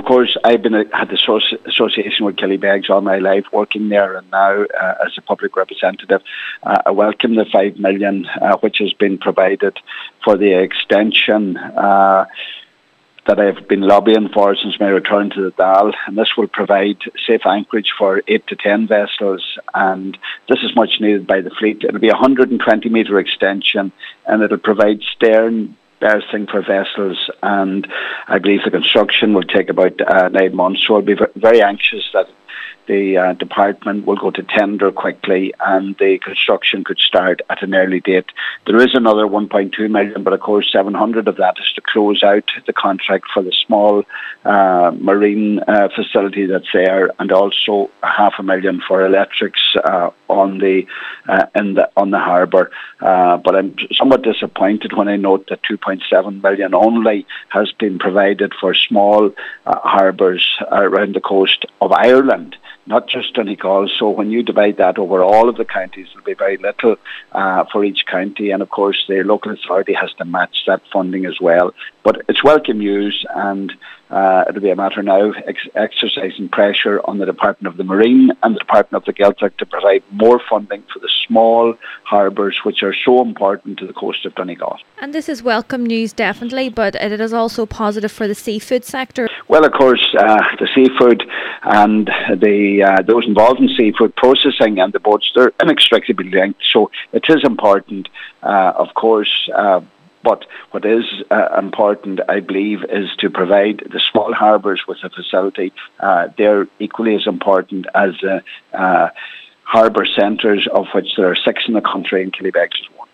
of course, I've had the association with Killybegs all my life, working there, and now as a public representative, I welcome the 5 million which has been provided for the extension that I've been lobbying for since my return to the Dáil, and this will provide safe anchorage for 8 to 10 vessels, and this is much needed by the fleet. It'll be a 120-metre extension, and it'll provide stern berthing for vessels, and I believe the construction will take about 9 months, so I'll be very anxious that the department will go to tender quickly and the construction could start at an early date. There is another 1.2 million, but of course 700 of that is to close out the contract for the small marine facility that's there, and also 500,000 for electrics on the harbour. But I'm somewhat disappointed when I note that 2.7 million only has been provided for small harbours around the coast of Ireland, not just Donegal. So when you divide that over all of the counties, it'll be very little for each county, and of course the local authority has to match that funding as well. But it's welcome news, and it'll be a matter now exercising pressure on the Department of the Marine and the Department of the Gaeltacht to provide more funding for the small harbours which are so important to the coast of Donegal. And this is welcome news, definitely, but it is also positive for the seafood sector. Well, of course, the seafood and those involved in seafood processing and the boats, they're inextricably linked, so it is important, of course. But what is important, I believe, is to provide the small harbours with a facility. They're equally as important as harbour centres, of which there are 6 in the country, and Killybegs is one.